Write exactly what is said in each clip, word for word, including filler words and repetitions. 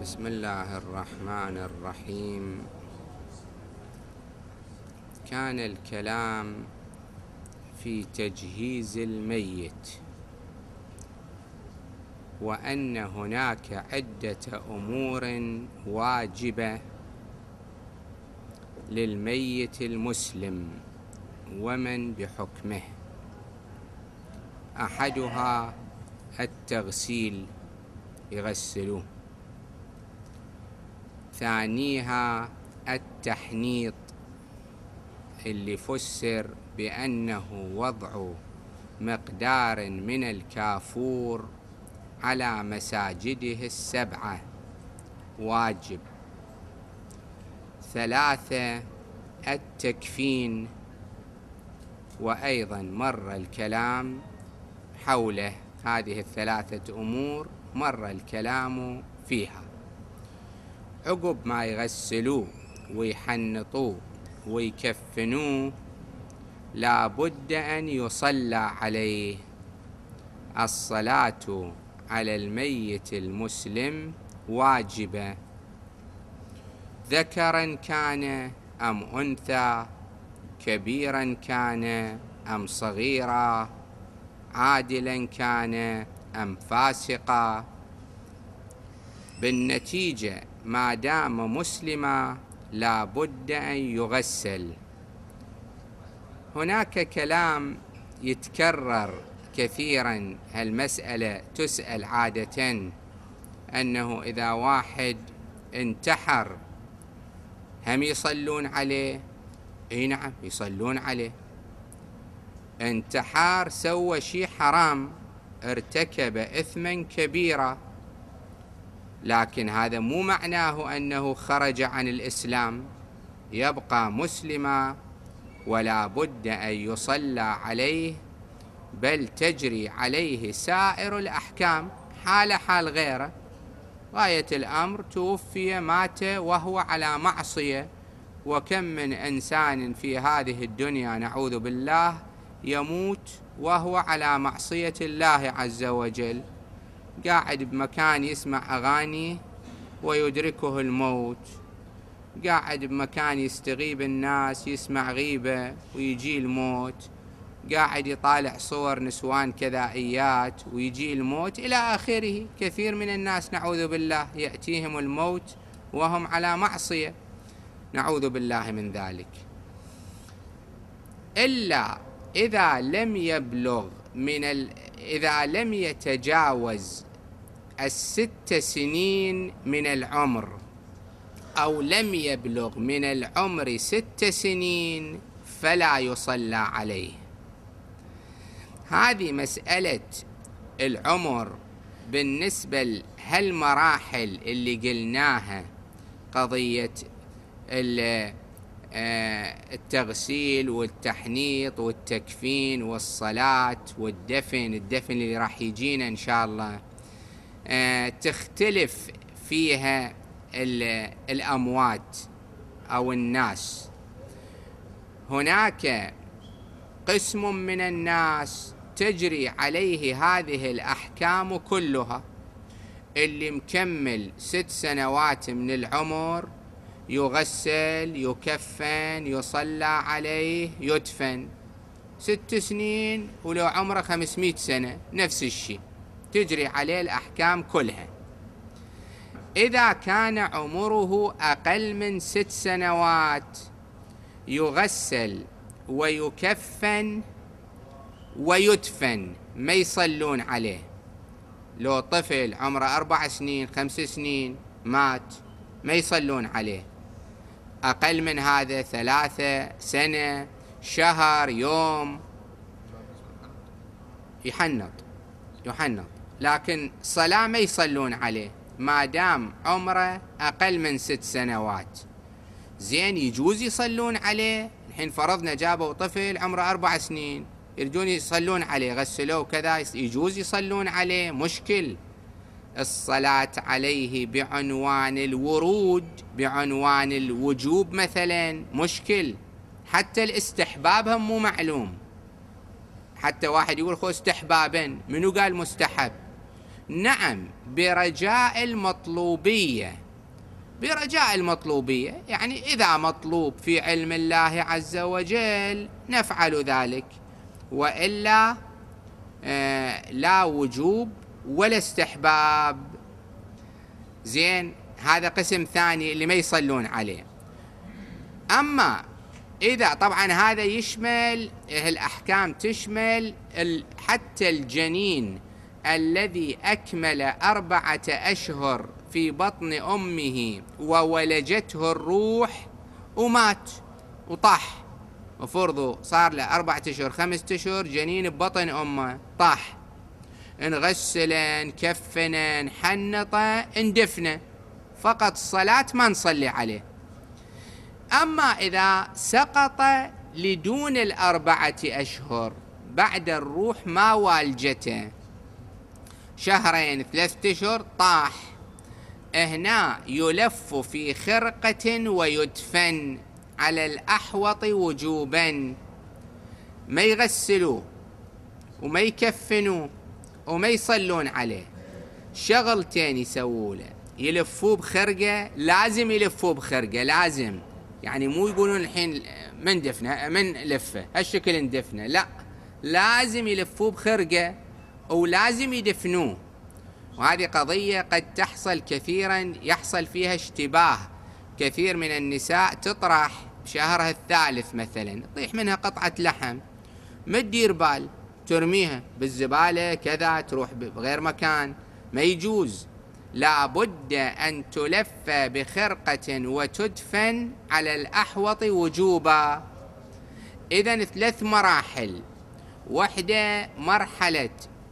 بسم الله الرحمن الرحيم. كان الكلام في تجهيز الميت، وأن هناك عدة أمور واجبة للميت المسلم ومن بحكمه. أحدها التغسيل، يغسلوه. ثانيها التحنيط، اللي فسر بأنه وضع مقدار من الكافور على مساجده السبعة، واجب. ثلاثة التكفين، وأيضا مر الكلام حول هذه الثلاثة أمور، مر الكلام فيها. عقب ما يغسلوه ويحنطوه ويكفنوه، لا بد أن يصلى عليه. الصلاة على الميت المسلم واجبة، ذكرا كان أم أنثى، كبيرا كان أم صغيرا، عادلا كان أم فاسقا. بالنتيجة ما دام مسلما لا بد أن يغسل. هناك كلام يتكرر كثيرا، هالمسألة تسأل عادة، أنه إذا واحد انتحر هم يصلون عليه؟ اي نعم، يصلون عليه. انتحر، سوى شيء حرام، ارتكب إثما كبيرا، لكن هذا مو معناه أنه خرج عن الإسلام، يبقى مسلما ولا بد أن يصلى عليه، بل تجري عليه سائر الأحكام حال حال غيره. غاية الأمر توفي، مات وهو على معصية، وكم من إنسان في هذه الدنيا نعوذ بالله يموت وهو على معصية الله عز وجل، قاعد بمكان يسمع أغاني ويدركه الموت، قاعد بمكان يستغيب الناس يسمع غيبة ويجي الموت، قاعد يطالع صور نسوان كذائيات ويجي الموت، إلى آخره. كثير من الناس نعوذ بالله يأتيهم الموت وهم على معصية، نعوذ بالله من ذلك. إلا إذا لم يبلغ من ال... إذا لم يتجاوز الست سنين من العمر، أو لم يبلغ من العمر ست سنين، فلا يصلى عليه. هذه مسألة العمر بالنسبة لهالمراحل اللي قلناها، قضية التغسيل والتحنيط والتكفين والصلاة والدفن، الدفن اللي راح يجينا إن شاء الله، تختلف فيها الأموات أو الناس. هناك قسم من الناس تجري عليه هذه الأحكام كلها، اللي مكمل ست سنوات من العمر يغسل، يكفن، يصلى عليه، يدفن. ست سنين ولو عمره خمسمائة سنة نفس الشيء، تجري عليه الأحكام كلها. إذا كان عمره أقل من ست سنوات يغسل ويكفن ويدفن، ما يصلون عليه. لو طفل عمره أربع سنين خمس سنين مات، ما يصلون عليه. أقل من هذا ثلاثة، سنة، شهر، يوم، يحنط يحنط لكن صلاة ما يصلون عليه ما دام عمره أقل من ست سنوات. زين، يجوز يصلون عليه. الحين فرضنا جابوا طفل عمره أربع سنين، يريدون يصلون عليه، غسلوه كذا، يجوز يصلون عليه، مشكل. الصلاة عليه بعنوان الورود، بعنوان الوجوب مثلا، مشكل. حتى الاستحباب هم مو معلوم. حتى واحد يقول خو استحبابا، منو قال مستحب؟ نعم، برجاء المطلوبية، برجاء المطلوبية، يعني إذا مطلوب في علم الله عز وجل نفعل ذلك، وإلا آه لا وجوب ولا استحباب. زين، هذا قسم ثاني اللي ما يصلون عليه. أما إذا طبعا هذا يشمل، الأحكام تشمل حتى الجنين الذي أكمل أربعة أشهر في بطن أمه وولجته الروح ومات وطاح، وفرضه صار له أربعة أشهر خمسة أشهر جنين ببطن أمه، طاح، نغسله نكفنه نحنطه اندفنه، فقط الصلاة ما نصلي عليه. أما إذا سقط لدون الأربعة أشهر بعد الروح ما والجته، شهرين ثلاثة أشهر طاح، هنا يلف في خرقة ويدفن على الأحوط وجوبا، ما يغسلوه وما يكفنوه وما يصلون عليه، شغلتين يسووله، يلفوه بخرقة، لازم يلفوه بخرقة، لازم، يعني مو يقولون الحين من دفنه من لفه هالشكل ندفنه، لا، لازم يلفوه بخرقة ولازم يدفنوه. وهذه قضية قد تحصل كثيرا، يحصل فيها اشتباه، كثير من النساء تطرح بشهرها الثالث مثلا يطيح منها قطعة لحم، ما تدير بال، ترميها بالزبالة كذا، تروح بغير مكان، ما يجوز، لا بد أن تلف بخرقة وتدفن على الأحوط وجوبا. إذن ثلاث مراحل، واحدة مرحلة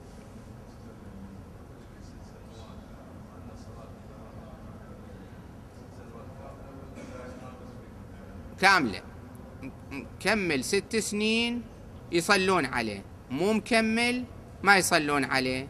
كاملة، مكمل ست سنين يصلون عليه، مو مكمل ما يصلون عليه.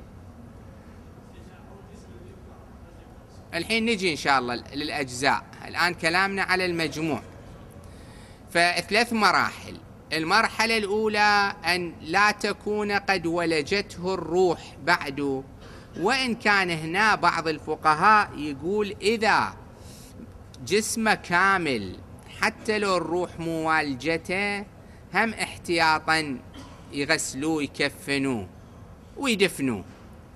الحين نجي إن شاء الله للأجزاء، الآن كلامنا على المجموع. فثلاث مراحل، المرحلة الأولى أن لا تكون قد ولجته الروح بعد، وإن كان هنا بعض الفقهاء يقول إذا جسمه كامل حتى لو الروح مو والجته هم احتياطا يغسلوه يكفنوه ويدفنوه،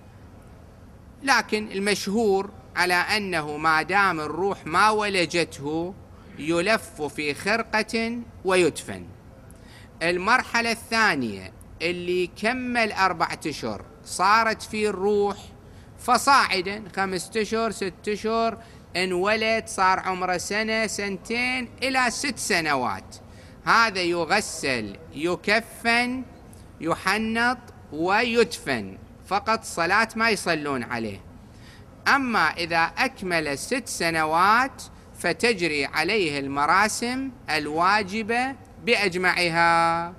لكن المشهور على أنه ما دام الروح ما ولجته يلف في خرقة ويدفن. المرحلة الثانية اللي كمل أربعة أشهر صارت فيه الروح فصاعدا، خمسة أشهر ست أشهر، انولد صار عمره سنة سنتين إلى ست سنوات، هذا يغسل يكفن يحنط ويدفن، فقط صلاة ما يصلون عليه. أما إذا أكمل ست سنوات فتجري عليه المراسم الواجبة بأجمعها.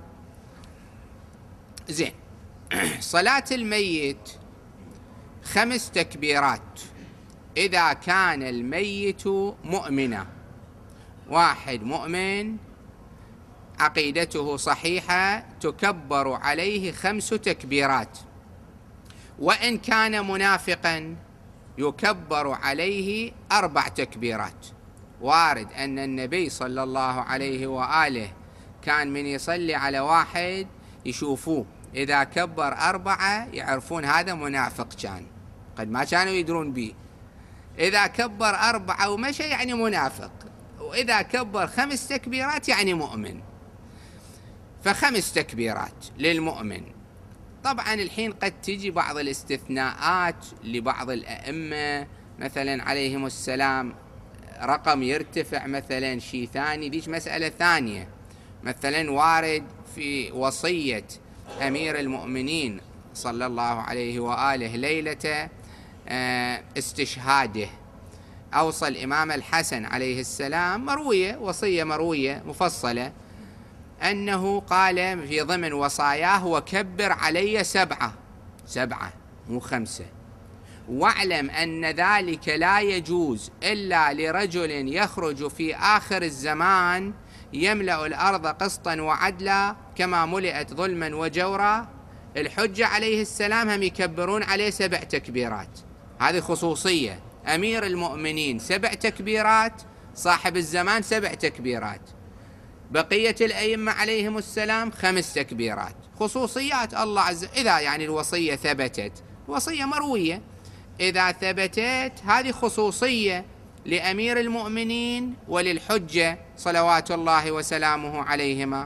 زين، صلاة الميت خمس تكبيرات إذا كان الميت مؤمنا، واحد مؤمن عقيدته صحيحة تكبر عليه خمس تكبيرات، وإن كان منافقا يكبر عليه أربع تكبيرات. وارد أن النبي صلى الله عليه وآله كان من يصلي على واحد يشوفوه إذا كبر أربعة يعرفون هذا منافق، كان قد ما كانوا يدرون به، إذا كبر أربعة ومشى يعني منافق، وإذا كبر خمس تكبيرات يعني مؤمن. فخمس تكبيرات للمؤمن. طبعا الحين قد تجي بعض الاستثناءات لبعض الأئمة مثلا عليهم السلام، رقم يرتفع مثلا شيء ثاني، ديش مسألة ثانية. مثلا وارد في وصية أمير المؤمنين صلى الله عليه وآله ليلة استشهاده، أوصى الإمام الحسن عليه السلام، مروية، وصية مروية مفصلة، أنه قال في ضمن وصاياه: وكبر علي سبعة، سبعة مو خمسة، واعلم أن ذلك لا يجوز إلا لرجل يخرج في آخر الزمان يملأ الأرض قسطا وعدلا كما ملئت ظلما وجورا، الحجة عليه السلام هم يكبرون عليه سبع تكبيرات، هذه خصوصية. أمير المؤمنين سبع تكبيرات، صاحب الزمان سبع تكبيرات، بقية الأئمة عليهم السلام خمس تكبيرات. خصوصيات الله عز وجل. إذا يعني الوصية ثبتت، الوصية مروية، إذا ثبتت هذه خصوصية لأمير المؤمنين وللحجة صلوات الله وسلامه عليهما.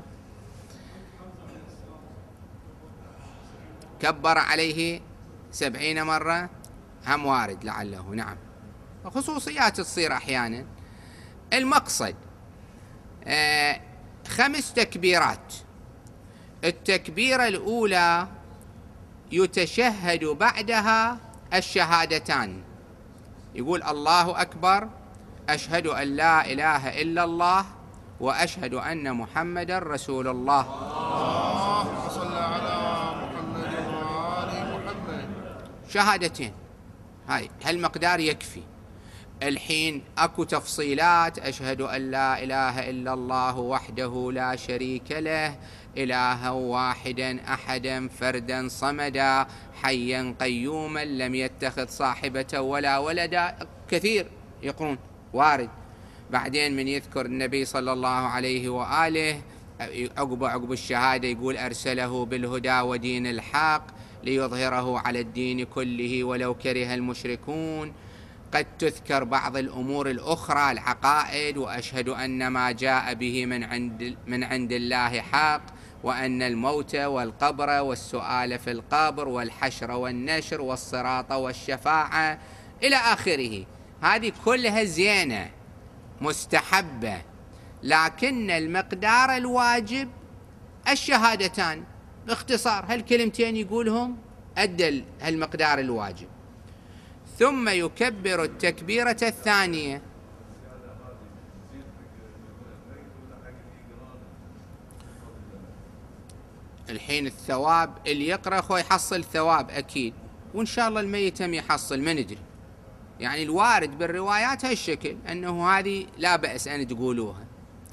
كبر عليه سبعين مرة، هم وارد لعله، نعم، خصوصيات تصير أحيانا. المقصد آه خمس تكبيرات. التكبيرة الأولى يتشهد بعدها الشهادتان، يقول الله أكبر، أشهد أن لا إله إلا الله، وأشهد أن محمدا رسول الله. اللهم صل على محمد وآل محمد. شهادتين، هاي هالمقدار يكفي. الحين أكو تفصيلات، أشهد أن لا إله إلا الله وحده لا شريك له، إلها واحدا أحدا فردا صمدا حيا قيوما لم يتخذ صاحبة ولا ولدا، كثير يقولون وارد. بعدين من يذكر النبي صلى الله عليه وآله عقب عقب الشهادة يقول أرسله بالهدى ودين الحق ليظهره على الدين كله ولو كره المشركون. قد تذكر بعض الأمور الأخرى، العقائد، وأشهد أن ما جاء به من عند من عند الله حق، وأن الموت والقبر والسؤال في القبر والحشر والنشر والصراط والشفاعة إلى آخره. هذه كلها زينة مستحبة، لكن المقدار الواجب الشهادتان. باختصار هالكلمتين يقولهم أدى هالمقدار الواجب. ثم يكبر التكبيرة الثانية. الحين الثواب اللي يقرأ خو يحصل ثواب أكيد، وإن شاء الله الميت هم يحصل، ما ندري، يعني الوارد بالروايات هالشكل أنه هذه لا بأس أن تقولوها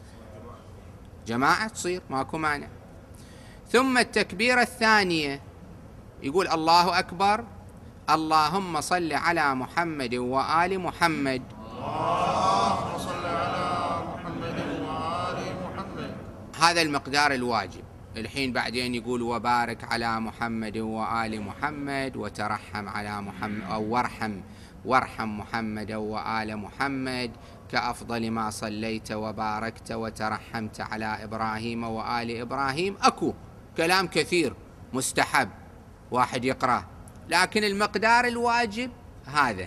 جماعة، تصير ماكو مانع. ثم التكبيرة الثانية يقول الله أكبر، اللهم صل على محمد وآل محمد. اللهم صل على محمد وآل محمد. هذا المقدار الواجب. الحين بعدين يقول وبارك على محمد وآل محمد، وترحم على محمد أو وارحم وارحم محمد وآل محمد كأفضل ما صليت وباركت وترحمت على إبراهيم وآل إبراهيم. أكو كلام كثير مستحب واحد يقرأ، لكن المقدار الواجب هذا.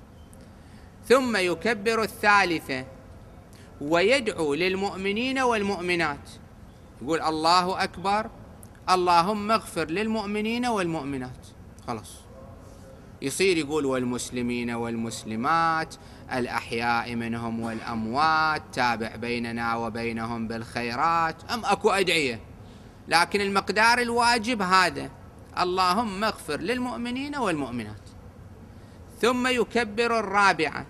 ثم يكبر الثالثة ويدعو للمؤمنين والمؤمنات، يقول الله أكبر، اللهم اغفر للمؤمنين والمؤمنات، خلاص. يصير يقول والمسلمين والمسلمات الأحياء منهم والأموات، تابع بيننا وبينهم بالخيرات. أم أكو أدعية، لكن المقدار الواجب هذا، اللهم اغفر للمؤمنين والمؤمنات. ثم يكبر الرابعة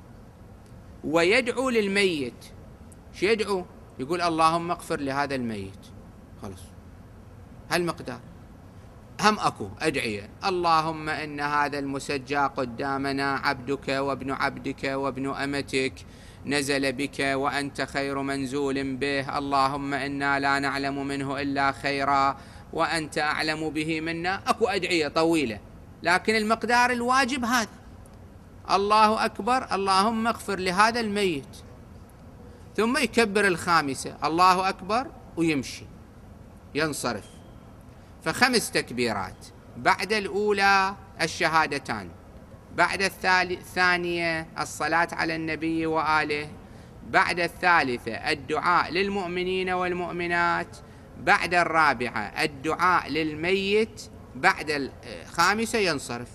ويدعو للميت. شو يدعو؟ يقول اللهم اغفر لهذا الميت، خلاص. هالمقدار. هم أكو أدعية، اللهم إن هذا المسجى قدامنا عبدك وابن عبدك وابن أمتك، نزل بك وأنت خير منزول به، اللهم إنا لا نعلم منه إلا خيرا وأنت أعلم به منا. أكو أدعية طويلة، لكن المقدار الواجب هذا، الله أكبر، اللهم اغفر لهذا الميت. ثم يكبر الخامسة، الله أكبر، ويمشي ينصرف. فخمس تكبيرات، بعد الأولى الشهادتان، بعد الثانية الصلاة على النبي وآله، بعد الثالثة الدعاء للمؤمنين والمؤمنات، بعد الرابعة الدعاء للميت، بعد الخامسة ينصرف.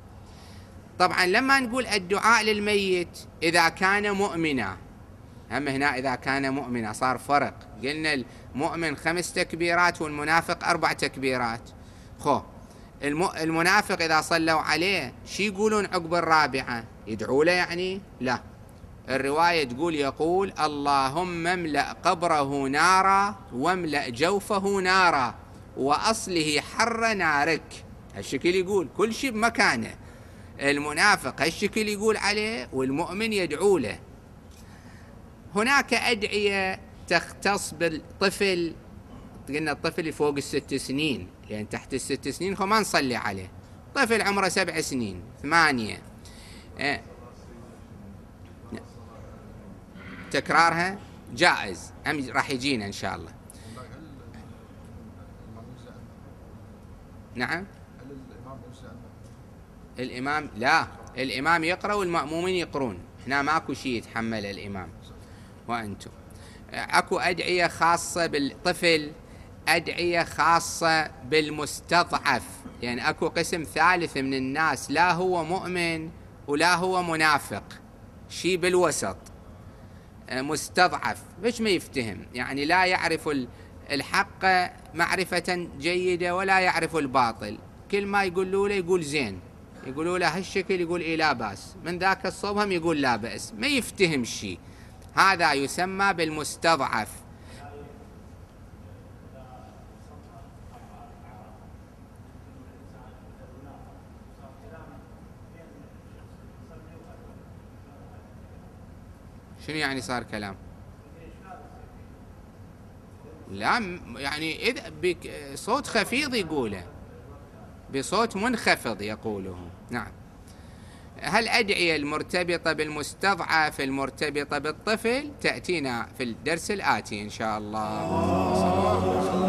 طبعا لما نقول الدعاء للميت إذا كان مؤمنا، هم هنا إذا كان مؤمنا صار فرق. قلنا المؤمن خمس تكبيرات والمنافق أربع تكبيرات. خو المنافق إذا صلوا عليه شي يقولون عقب الرابعة؟ يدعوا له يعني؟ لا، الرواية تقول يقول اللهم املأ قبره نارا واملأ جوفه نارا وأصله حر نارك. هالشكل يقول كل شيء بمكانه. المنافق هالشكل يقول عليه، والمؤمن يدعو له. هناك أدعية تختص بالطفل. قلنا الطفل فوق الست سنين، لأن تحت الست سنين هو ما نصلي عليه. طفل عمره سبع سنين ثمانية، أه. تكرارها جائز، أم راح يجينا إن شاء الله. نعم. الإمام لا، الإمام يقرأ والمأمومين يقرون، هنا ماكو شيء يتحمل الإمام وأنتم. أكو أدعية خاصة بالطفل، أدعية خاصة بالمستضعف. يعني أكو قسم ثالث من الناس لا هو مؤمن ولا هو منافق، شيء بالوسط، مستضعف، مش ما يفتهم، يعني لا يعرف الحق معرفة جيدة ولا يعرف الباطل. كل ما يقولوا له يقول زين، يقولوا له هالشكل يقول إيه لا بأس، من ذاك الصوب هم يقول لا بأس، ما يفتهم شيء. هذا يسمى بالمستضعف. شنو يعني صار كلام؟ لا يعني إذا بصوت خفيض يقوله، بصوت منخفض يقوله. نعم. هالأدعية المرتبطة بالمستضعف المرتبطة بالطفل تأتينا في الدرس الآتي إن شاء الله.